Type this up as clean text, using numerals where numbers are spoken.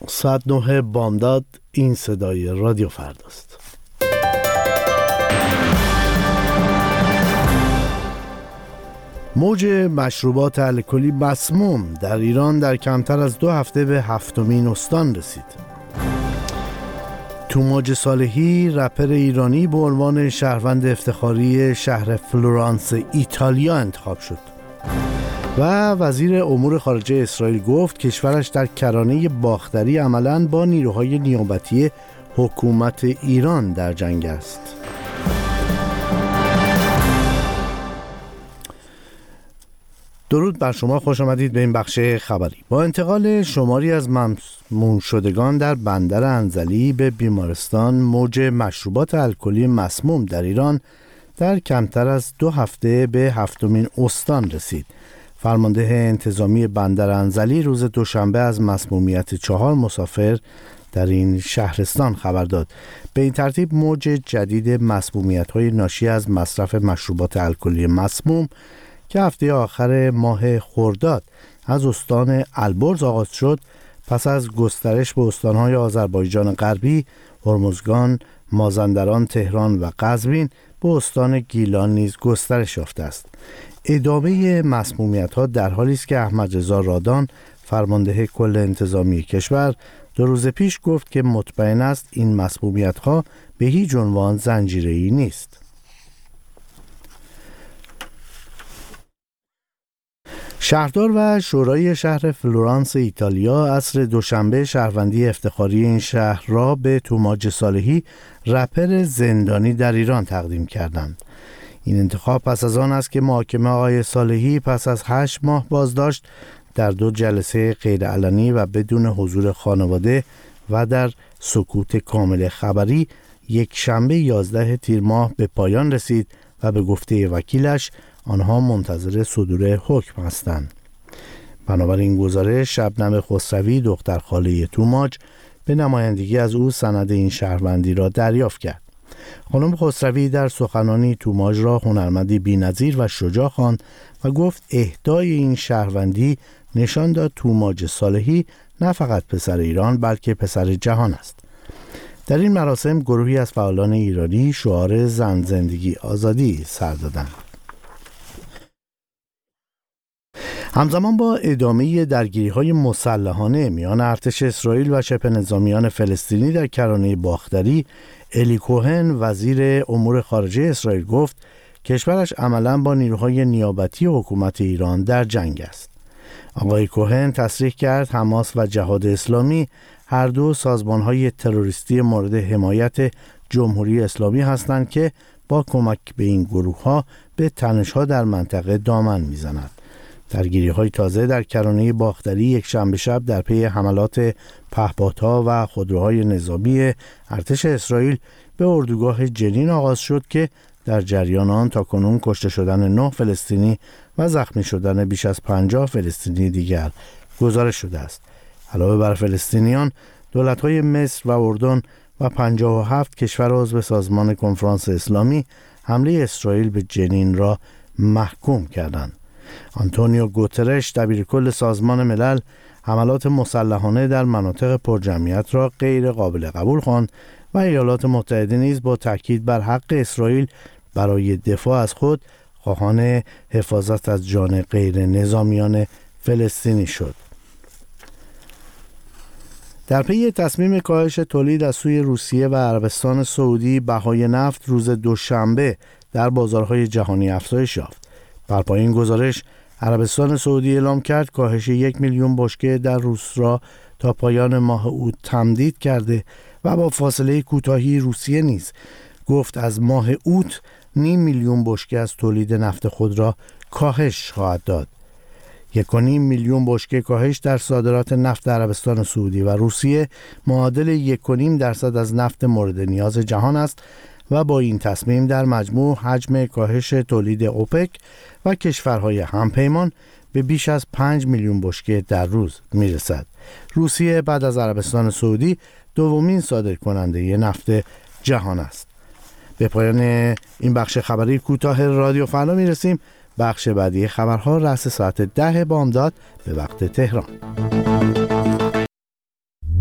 ساعت 9 بامداد. این صدای رادیو فرداست. موج مشروبات الکلی مسموم در ایران در کمتر از 2 هفته به 7مین استان رسید. توماج صالحی، رپر ایرانی، به عنوان شهروند افتخاری شهر فلورانس ایتالیا انتخاب شد و وزیر امور خارجه اسرائیل گفت کشورش در کرانه باختری عملاً با نیروهای نیابتی حکومت ایران در جنگ است. درود بر شما، خوش آمدید به این بخش خبری. با انتقال شماری از مسموم شدگان در بندر انزلی به بیمارستان، موج مشروبات الکلی مسموم در ایران در کمتر از 2 هفته به 7مین استان رسید. فرمانده انتظامی بندر انزلی روز دوشنبه از مسمومیت 4 مسافر در این شهرستان خبر داد. به این ترتیب موج جدید مسمومیت‌های ناشی از مصرف مشروبات الکلی مسموم که هفته آخر ماه خرداد از استان البرز آغاز شد، پس از گسترش به استان‌های آذربایجان غربی، هرمزگان، مازندران، تهران و قزوین به استان گیلان نیز گسترش یافته است. ادامه مسمومیت‌ها در حالی است که احمد رضا رادان، فرمانده کل انتظامی کشور، 2 روز پیش گفت که مطمئن است این مسمومیت‌ها به هیچ عنوان زنجیره‌ای نیست. شهردار و شورای شهر فلورانس ایتالیا عصر دوشنبه شهروندی افتخاری این شهر را به توماج صالحی، رپر زندانی در ایران تقدیم کردند. این انتخاب پس از آن است که محاکمه آقای صالحی پس از 8 ماه بازداشت در 2 جلسه غیرعلنی و بدون حضور خانواده و در سکوت کامل خبری یک شنبه 11 تیر ماه به پایان رسید و به گفته وکیلش آنها منتظر صدور حکم هستند. بنابراین گزارش شبنم خسروی، دختر خاله توماج، به نمایندگی از او سند این شهروندی را دریافت کرد. خانم خسروی در سخنانی توماج را هنرمندی بی‌نظیر و شجاع خواند و گفت اهدای این شهروندی نشان داد توماج صالحی نه فقط پسر ایران بلکه پسر جهان است. در این مراسم گروهی از فعالان ایرانی شعار زن زندگی آزادی سر دادند. همزمان با ادامه درگیری‌های مسلحانه میان ارتش اسرائیل و شبه نظامیان فلسطینی در کرانه باختری، الی کوهن، وزیر امور خارجه اسرائیل گفت کشورش عملاً با نیروهای نیابتی حکومت ایران در جنگ است. آقای کوهن تصریح کرد حماس و جهاد اسلامی هر دو سازمان‌های تروریستی مورد حمایت جمهوری اسلامی هستند که با کمک به این گروه‌ها به تنش‌ها در منطقه دامن می‌زنند. درگیری‌های تازه در کرانه باختری یک شنبه شب در پی حملات پهپادها و خودروهای نظامی ارتش اسرائیل به اردوگاه جنین آغاز شد که در جریان آن تاکنون کشته شدن 9 فلسطینی و زخمی شدن بیش از 50 فلسطینی دیگر گزارش شده است. علاوه بر فلسطینیان، دولت‌های مصر و اردن و 57 کشور عضو سازمان کنفرانس اسلامی حمله اسرائیل به جنین را محکوم کردند. آنتونیو گوترش، دبیرکل سازمان ملل، حملات مسلحانه در مناطق پرجمعیت را غیر قابل قبول خواند و ایالات متحده نیز با تاکید بر حق اسرائیل برای دفاع از خود خواهان حفاظت از جان غیر نظامیان فلسطینی شد. در پی تصمیم کاهش تولید از سوی روسیه و عربستان سعودی، بهای نفت روز دوشنبه در بازارهای جهانی افزایش یافت. بر پایه این گزارش، عربستان سعودی اعلام کرد کاهش 1 میلیون بشکه در روز را تا پایان ماه اوت تمدید کرده و با فاصله کوتاهی روسیه نیز گفت از ماه اوت 0.5 میلیون بشکه از تولید نفت خود را کاهش خواهد داد. 1.5 میلیون بشکه کاهش در صادرات نفت عربستان سعودی و روسیه معادل 1.5% از نفت مورد نیاز جهان است و با این تصمیم در مجموع حجم کاهش تولید اوپک و کشورهای همپیمان به بیش از 5 میلیون بشکه در روز میرسد. روسیه بعد از عربستان سعودی دومین صادرکننده نفت جهان است. به پایان این بخش خبری کوتاه رادیو فردا میرسیم. بخش بعدی خبرها رأس ساعت 10 بامداد به وقت تهران.